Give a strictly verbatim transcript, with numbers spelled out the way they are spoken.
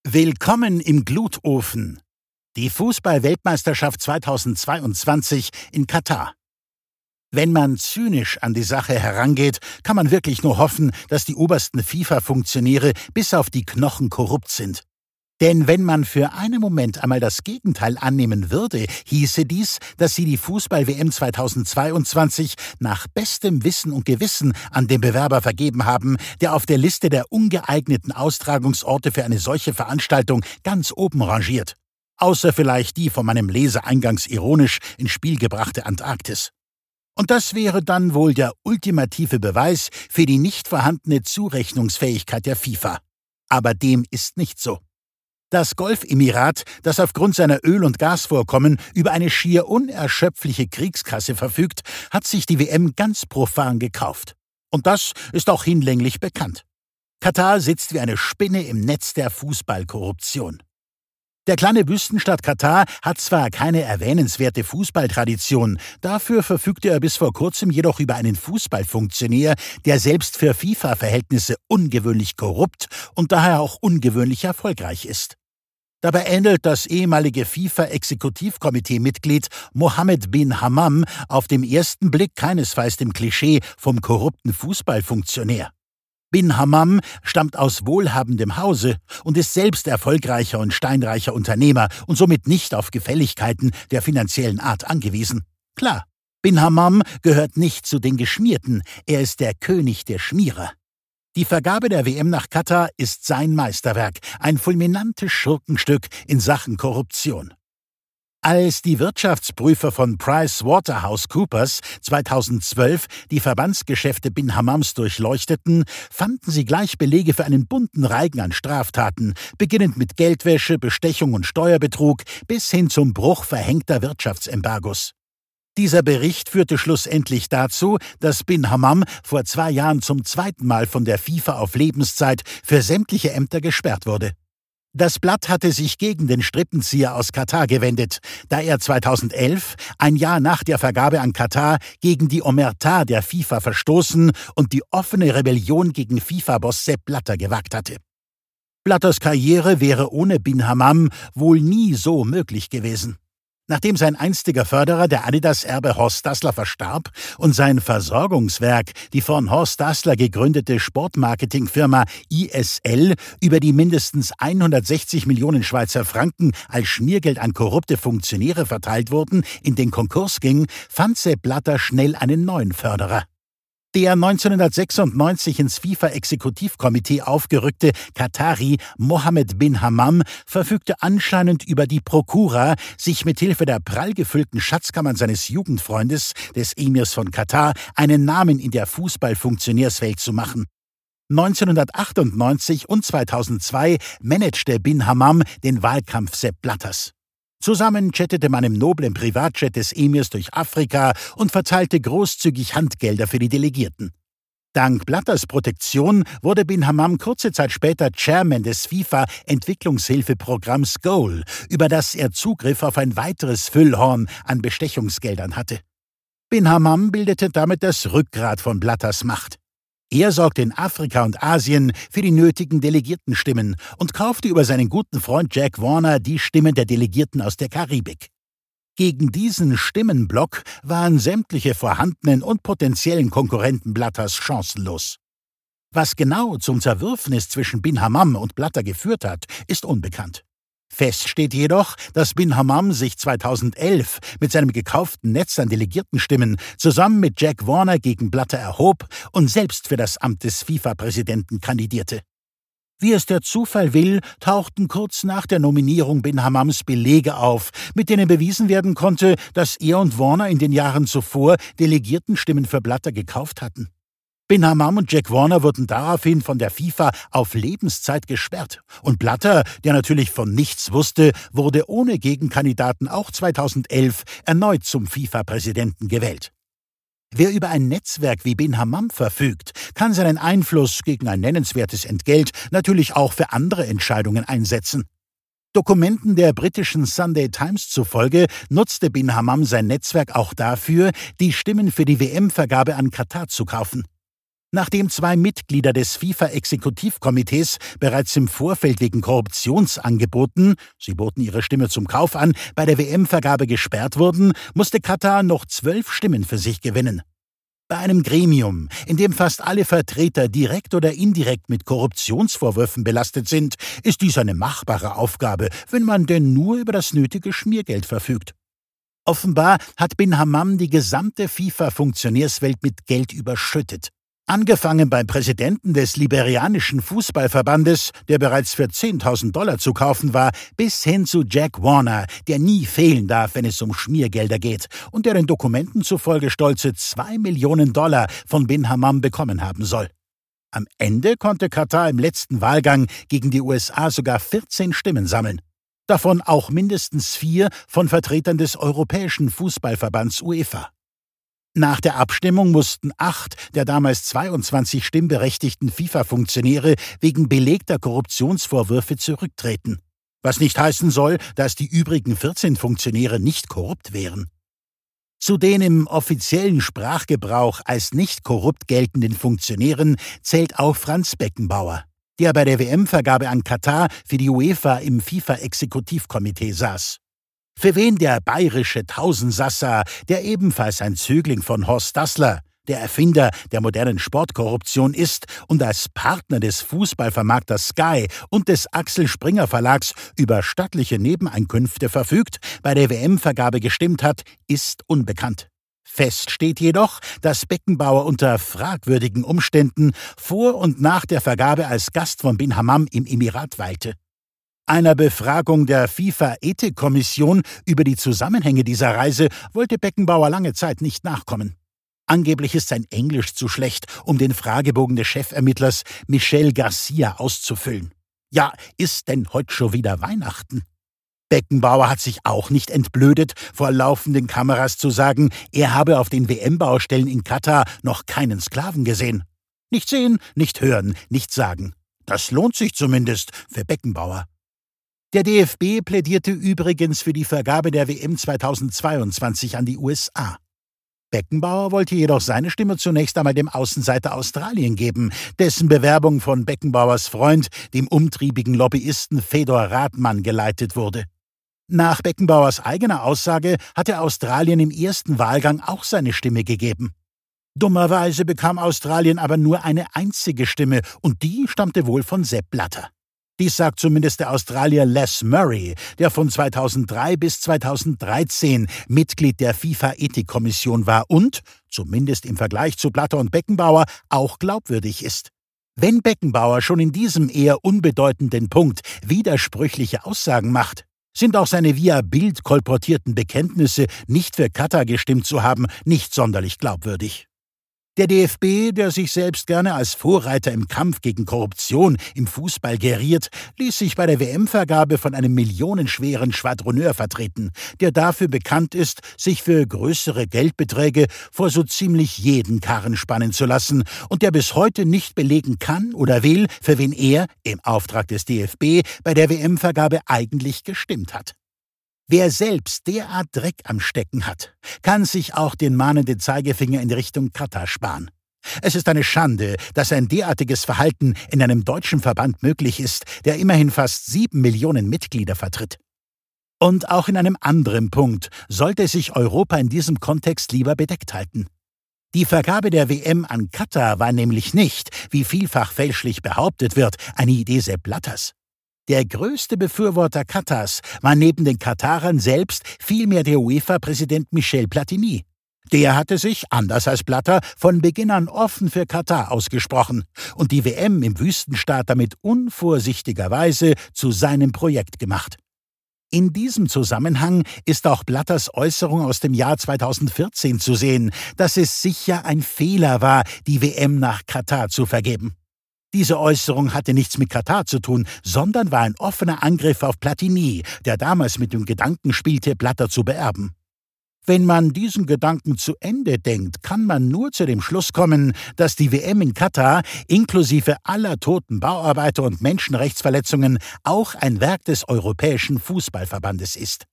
Willkommen im Glutofen. Die Fußball-Weltmeisterschaft zweitausendzweiundzwanzig in Katar. Wenn man zynisch an die Sache herangeht, kann man wirklich nur hoffen, dass die obersten FIFA-Funktionäre bis auf die Knochen korrupt sind. Denn wenn man für einen Moment einmal das Gegenteil annehmen würde, hieße dies, dass sie die Fußball-W M zweitausendzweiundzwanzig nach bestem Wissen und Gewissen an den Bewerber vergeben haben, der auf der Liste der ungeeigneten Austragungsorte für eine solche Veranstaltung ganz oben rangiert. Außer vielleicht die von meinem Leser eingangs ironisch ins Spiel gebrachte Antarktis. Und das wäre dann wohl der ultimative Beweis für die nicht vorhandene Zurechnungsfähigkeit der FIFA. Aber dem ist nicht so. Das Golfemirat, das aufgrund seiner Öl- und Gasvorkommen über eine schier unerschöpfliche Kriegskasse verfügt, hat sich die W M ganz profan gekauft. Und das ist auch hinlänglich bekannt. Katar sitzt wie eine Spinne im Netz der Fußballkorruption. Der kleine Wüstenstaat Katar hat zwar keine erwähnenswerte Fußballtradition, dafür verfügte er bis vor kurzem jedoch über einen Fußballfunktionär, der selbst für FIFA-Verhältnisse ungewöhnlich korrupt und daher auch ungewöhnlich erfolgreich ist. Dabei ähnelt das ehemalige FIFA-Exekutivkomitee-Mitglied Mohammed bin Hammam auf den ersten Blick keinesfalls dem Klischee vom korrupten Fußballfunktionär. Bin Hammam stammt aus wohlhabendem Hause und ist selbst erfolgreicher und steinreicher Unternehmer und somit nicht auf Gefälligkeiten der finanziellen Art angewiesen. Klar, Bin Hammam gehört nicht zu den Geschmierten, er ist der König der Schmierer. Die Vergabe der W M nach Katar ist sein Meisterwerk, ein fulminantes Schurkenstück in Sachen Korruption. Als die Wirtschaftsprüfer von PricewaterhouseCoopers zweitausendzwölf die Verbandsgeschäfte Bin Hammams durchleuchteten, fanden sie gleich Belege für einen bunten Reigen an Straftaten, beginnend mit Geldwäsche, Bestechung und Steuerbetrug bis hin zum Bruch verhängter Wirtschaftsembargos. Dieser Bericht führte schlussendlich dazu, dass Bin Hammam vor zwei Jahren zum zweiten Mal von der FIFA auf Lebenszeit für sämtliche Ämter gesperrt wurde. Das Blatt hatte sich gegen den Strippenzieher aus Katar gewendet, da er zweitausendelf, ein Jahr nach der Vergabe an Katar, gegen die Omerta der FIFA verstoßen und die offene Rebellion gegen FIFA-Boss Sepp Blatter gewagt hatte. Blatters Karriere wäre ohne Bin Hammam wohl nie so möglich gewesen. Nachdem sein einstiger Förderer, der Adidas-Erbe Horst Dassler, verstarb und sein Versorgungswerk, die von Horst Dassler gegründete Sportmarketingfirma I S L, über die mindestens hundertsechzig Millionen Schweizer Franken als Schmiergeld an korrupte Funktionäre verteilt wurden, in den Konkurs ging, fand Sepp Blatter schnell einen neuen Förderer. Der neunzehnhundertsechsundneunzig ins FIFA-Exekutivkomitee aufgerückte Katari Mohammed bin Hammam verfügte anscheinend über die Prokura, sich mithilfe der prall gefüllten Schatzkammern seines Jugendfreundes, des Emirs von Katar, einen Namen in der Fußballfunktionärswelt zu machen. neunzehnhundertachtundneunzig und zweitausendzwei managte Bin Hammam den Wahlkampf Sepp Blatters. Zusammen chattete man im noblen Privatjet des Emirs durch Afrika und verteilte großzügig Handgelder für die Delegierten. Dank Blatters Protektion wurde Bin Hammam kurze Zeit später Chairman des FIFA-Entwicklungshilfeprogramms Goal, über das er Zugriff auf ein weiteres Füllhorn an Bestechungsgeldern hatte. Bin Hammam bildete damit das Rückgrat von Blatters Macht. Er sorgte in Afrika und Asien für die nötigen Delegiertenstimmen und kaufte über seinen guten Freund Jack Warner die Stimmen der Delegierten aus der Karibik. Gegen diesen Stimmenblock waren sämtliche vorhandenen und potenziellen Konkurrenten Blatters chancenlos. Was genau zum Zerwürfnis zwischen Bin Hammam und Blatter geführt hat, ist unbekannt. Fest steht jedoch, dass Bin Hammam sich zweitausendelf mit seinem gekauften Netz an Delegiertenstimmen zusammen mit Jack Warner gegen Blatter erhob und selbst für das Amt des FIFA-Präsidenten kandidierte. Wie es der Zufall will, tauchten kurz nach der Nominierung Bin Hammams Belege auf, mit denen bewiesen werden konnte, dass er und Warner in den Jahren zuvor Delegiertenstimmen für Blatter gekauft hatten. Bin Hammam und Jack Warner wurden daraufhin von der FIFA auf Lebenszeit gesperrt. Und Blatter, der natürlich von nichts wusste, wurde ohne Gegenkandidaten auch zweitausendelf erneut zum FIFA-Präsidenten gewählt. Wer über ein Netzwerk wie Bin Hammam verfügt, kann seinen Einfluss gegen ein nennenswertes Entgelt natürlich auch für andere Entscheidungen einsetzen. Dokumenten der britischen Sunday Times zufolge nutzte Bin Hammam sein Netzwerk auch dafür, die Stimmen für die W M-Vergabe an Katar zu kaufen. Nachdem zwei Mitglieder des FIFA-Exekutivkomitees bereits im Vorfeld wegen Korruptionsangeboten, sie boten ihre Stimme zum Kauf an, bei der W M-Vergabe gesperrt wurden, musste Katar noch zwölf Stimmen für sich gewinnen. Bei einem Gremium, in dem fast alle Vertreter direkt oder indirekt mit Korruptionsvorwürfen belastet sind, ist dies eine machbare Aufgabe, wenn man denn nur über das nötige Schmiergeld verfügt. Offenbar hat Bin Hammam die gesamte FIFA-Funktionärswelt mit Geld überschüttet. Angefangen beim Präsidenten des liberianischen Fußballverbandes, der bereits für zehntausend Dollar zu kaufen war, bis hin zu Jack Warner, der nie fehlen darf, wenn es um Schmiergelder geht und der den Dokumenten zufolge stolze zwei Millionen Dollar von Bin Hammam bekommen haben soll. Am Ende konnte Katar im letzten Wahlgang gegen die U S A sogar vierzehn Stimmen sammeln. Davon auch mindestens vier von Vertretern des Europäischen Fußballverbands UEFA. Nach der Abstimmung mussten acht der damals zweiundzwanzig stimmberechtigten FIFA-Funktionäre wegen belegter Korruptionsvorwürfe zurücktreten. Was nicht heißen soll, dass die übrigen vierzehn Funktionäre nicht korrupt wären. Zu den im offiziellen Sprachgebrauch als nicht korrupt geltenden Funktionären zählt auch Franz Beckenbauer, der bei der W M-Vergabe an Katar für die UEFA im FIFA-Exekutivkomitee saß. Für wen der bayerische Tausendsassa, der ebenfalls ein Zögling von Horst Dassler, der Erfinder der modernen Sportkorruption ist und als Partner des Fußballvermarkters Sky und des Axel Springer Verlags über stattliche Nebeneinkünfte verfügt, bei der W M-Vergabe gestimmt hat, ist unbekannt. Fest steht jedoch, dass Beckenbauer unter fragwürdigen Umständen vor und nach der Vergabe als Gast von Bin Hammam im Emirat weilte. Einer Befragung der FIFA-Ethikkommission über die Zusammenhänge dieser Reise wollte Beckenbauer lange Zeit nicht nachkommen. Angeblich ist sein Englisch zu schlecht, um den Fragebogen des Chefermittlers Michel Garcia auszufüllen. Ja, ist denn heute schon wieder Weihnachten? Beckenbauer hat sich auch nicht entblödet, vor laufenden Kameras zu sagen, er habe auf den W M-Baustellen in Katar noch keinen Sklaven gesehen. Nicht sehen, nicht hören, nicht sagen. Das lohnt sich zumindest für Beckenbauer. Der D F B plädierte übrigens für die Vergabe der W M zweitausendzweiundzwanzig an die U S A. Beckenbauer wollte jedoch seine Stimme zunächst einmal dem Außenseiter Australien geben, dessen Bewerbung von Beckenbauers Freund, dem umtriebigen Lobbyisten Fedor Rathmann, geleitet wurde. Nach Beckenbauers eigener Aussage hatte Australien im ersten Wahlgang auch seine Stimme gegeben. Dummerweise bekam Australien aber nur eine einzige Stimme und die stammte wohl von Sepp Blatter. Dies sagt zumindest der Australier Les Murray, der von zweitausenddrei bis zweitausenddreizehn Mitglied der FIFA-Ethikkommission war und, zumindest im Vergleich zu Blatter und Beckenbauer, auch glaubwürdig ist. Wenn Beckenbauer schon in diesem eher unbedeutenden Punkt widersprüchliche Aussagen macht, sind auch seine via Bild kolportierten Bekenntnisse, nicht für Katar gestimmt zu haben, nicht sonderlich glaubwürdig. Der D F B, der sich selbst gerne als Vorreiter im Kampf gegen Korruption im Fußball geriert, ließ sich bei der W M-Vergabe von einem millionenschweren Schwadroneur vertreten, der dafür bekannt ist, sich für größere Geldbeträge vor so ziemlich jeden Karren spannen zu lassen und der bis heute nicht belegen kann oder will, für wen er, im Auftrag des D F B, bei der W M-Vergabe eigentlich gestimmt hat. Wer selbst derart Dreck am Stecken hat, kann sich auch den mahnenden Zeigefinger in Richtung Katar sparen. Es ist eine Schande, dass ein derartiges Verhalten in einem deutschen Verband möglich ist, der immerhin fast sieben Millionen Mitglieder vertritt. Und auch in einem anderen Punkt sollte sich Europa in diesem Kontext lieber bedeckt halten. Die Vergabe der W M an Katar war nämlich nicht, wie vielfach fälschlich behauptet wird, eine Idee Sepp Blatters. Der größte Befürworter Katars war neben den Katarern selbst vielmehr der UEFA-Präsident Michel Platini. Der hatte sich, anders als Blatter, von Beginn an offen für Katar ausgesprochen und die W M im Wüstenstaat damit unvorsichtigerweise zu seinem Projekt gemacht. In diesem Zusammenhang ist auch Blatters Äußerung aus dem Jahr zweitausendvierzehn zu sehen, dass es sicher ein Fehler war, die W M nach Katar zu vergeben. Diese Äußerung hatte nichts mit Katar zu tun, sondern war ein offener Angriff auf Platini, der damals mit dem Gedanken spielte, Blatter zu beerben. Wenn man diesen Gedanken zu Ende denkt, kann man nur zu dem Schluss kommen, dass die W M in Katar inklusive aller toten Bauarbeiter und Menschenrechtsverletzungen auch ein Werk des Europäischen Fußballverbandes ist.